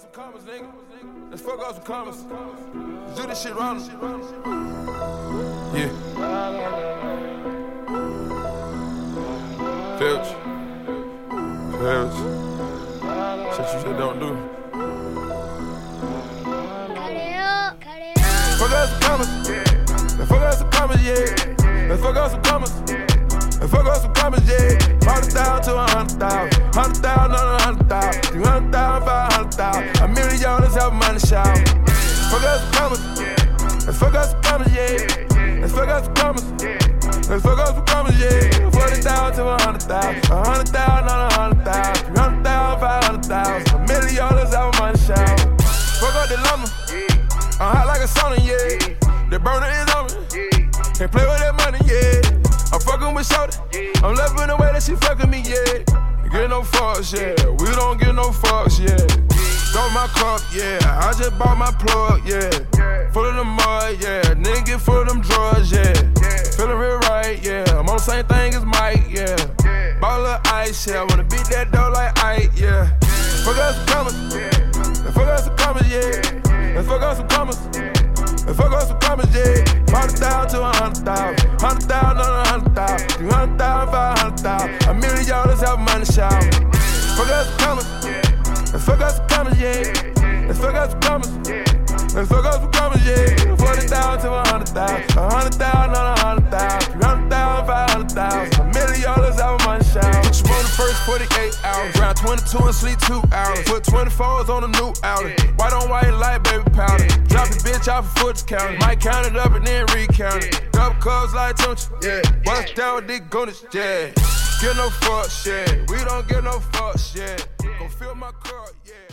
some commas, nigga. Let's fuck up some commas. Let's do this shit round. Yeah. Filch. Shit you just don't do. Fuck up some commas. Let's fuck up some commas, yeah. Let's fuck up some commas. Let's fuck up some commas, yeah. 100,000 to 100,000. 100,000 on 100,000. 300,000, 500,000. $1 million, let's have money shout. Fuck up some commas. Let's fuck up some commas, yeah. Let's fuck up some commas. Let's fuck up some commas, yeah. 40,000 to 100,000. 100,000 on 100,000. 300,000, 500,000. $1 million, let's have money shout. Fuck up the lumber. I'm hot like a sauna, yeah. The burner is on me. Can't play with that money, yeah. I'm fucking with shorty. I'm loving the way that she fucking me, yeah. Get no fucks, yeah. We don't get no fucks, yeah. Throw my cup, yeah. I just bought my plug, yeah. Full of the mud, yeah. Nigga get full of them drugs, yeah. Feeling real right, yeah. I'm on the same thing as Mike, yeah. Ball of ice, yeah. I wanna beat that dough like Ike, yeah. Fuck up some commas. Let's fuck up some commas, yeah. Let's fuck up some commas. Let's fuck up some commas, yeah. 100,000 to 100,000. 100,000 on 100,000. 300,000, 500,000. $1 million, let's have money shout. Fuck up some commas. Let's fuck up some commas, yeah. Let's fuck up some commas. Let's fuck up some commas, yeah. 40,000 to 100,000. 100,000 on 100,000. 300,000, 500,000. $1 million, let's have money shout. Put you on the first 48 hours. Round 22 and sleep 2 hours. Put 24s on a new outlet. White on white like baby powder. Drop the bitch off a foot count. Might count it up and then recount it. Double cups like Tunch, yeah. Bust down with Dick Goonish, yeah. Get no fuck shit. We don't get no fuck shit. Go fill my cup, yeah.